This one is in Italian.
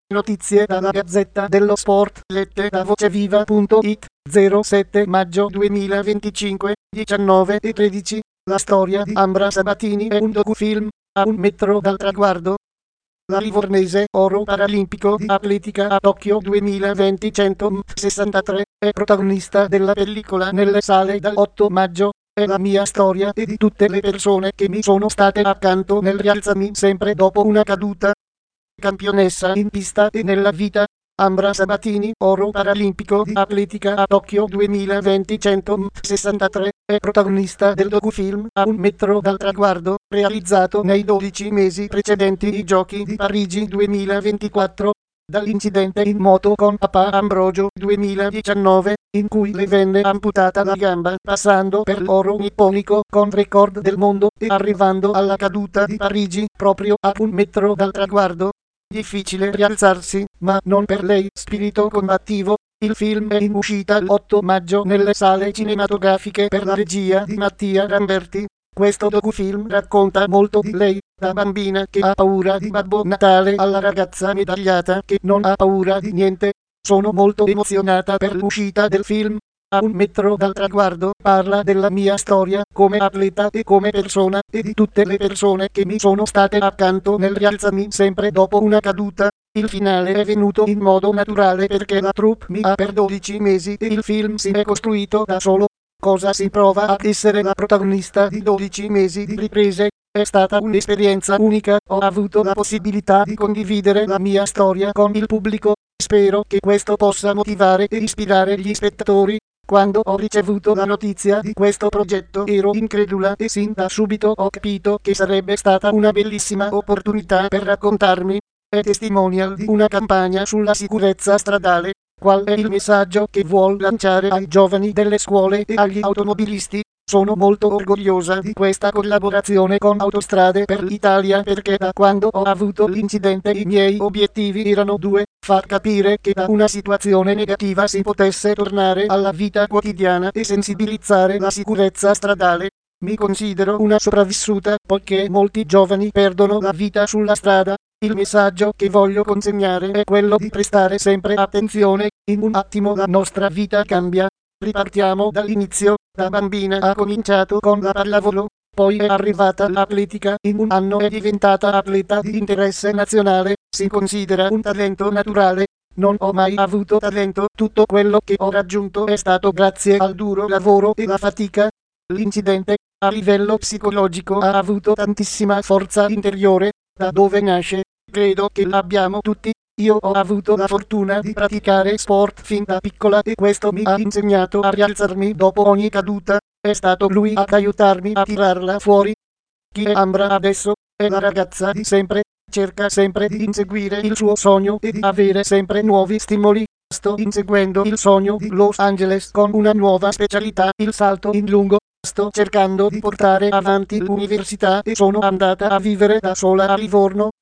Notizie dalla Gazzetta dello Sport, lette da voceviva.it, 07 maggio 2025, 19:13. La storia di Ambra Sabatini è un docufilm, a 1 metro dal traguardo. La livornese, oro paralimpico di atletica a Tokyo 2020 163, è protagonista della pellicola nelle sale dal 8 maggio. È la mia storia e di tutte le persone che mi sono state accanto nel rialzarmi sempre dopo una caduta. Campionessa in pista e nella vita, Ambra Sabatini, oro paralimpico di atletica a Tokyo 2020 163, è protagonista del docufilm A 1 metro dal traguardo, realizzato nei 12 mesi precedenti i Giochi di Parigi 2024. Dall'incidente in moto con Papa Ambrogio 2019, in cui le venne amputata la gamba passando per l'oro nipponico con record del mondo e arrivando alla caduta di Parigi proprio a 1 metro dal traguardo. Difficile rialzarsi, ma non per lei, spirito combattivo. Il film è in uscita l'8 maggio nelle sale cinematografiche per la regia di Mattia Ramberti. Questo docufilm racconta molto di lei, da bambina che ha paura di Babbo Natale alla ragazza medagliata che non ha paura di niente. Sono molto emozionata per l'uscita del film. A 1 metro dal traguardo parla della mia storia come atleta e come persona e di tutte le persone che mi sono state accanto nel rialzarmi sempre dopo una caduta. Il finale è venuto in modo naturale perché la troupe mi ha per 12 mesi e il film si è costruito da solo. Cosa si prova ad essere la protagonista di 12 mesi di riprese? È stata un'esperienza unica, ho avuto la possibilità di condividere la mia storia con il pubblico. Spero che questo possa motivare e ispirare gli spettatori. Quando ho ricevuto la notizia di questo progetto ero incredula e sin da subito ho capito che sarebbe stata una bellissima opportunità per raccontarmi. È testimonial di una campagna sulla sicurezza stradale. Qual è il messaggio che vuol lanciare ai giovani delle scuole e agli automobilisti? Sono molto orgogliosa di questa collaborazione con Autostrade per l'Italia perché da quando ho avuto l'incidente i miei obiettivi erano due: far capire che da una situazione negativa si potesse tornare alla vita quotidiana e sensibilizzare la sicurezza stradale. Mi considero una sopravvissuta poiché molti giovani perdono la vita sulla strada. Il messaggio che voglio consegnare è quello di prestare sempre attenzione. In un attimo la nostra vita cambia. Ripartiamo dall'inizio. Da bambina ha cominciato con la pallavolo, poi è arrivata l'atletica, in un anno è diventata atleta di interesse nazionale. Si considera un talento naturale. Non ho mai avuto talento, tutto quello che ho raggiunto è stato grazie al duro lavoro e la fatica. L'incidente, a livello psicologico, ha avuto tantissima forza interiore. Da dove nasce? Credo che l'abbiamo tutti. Io ho avuto la fortuna di praticare sport fin da piccola e questo mi ha insegnato a rialzarmi dopo ogni caduta. È stato lui ad aiutarmi a tirarla fuori. Chi è Ambra adesso? È la ragazza di sempre. Cerca sempre di inseguire il suo sogno e di avere sempre nuovi stimoli. Sto inseguendo il sogno di Los Angeles con una nuova specialità, il salto in lungo. Sto cercando di portare avanti l'università e sono andata a vivere da sola a Livorno.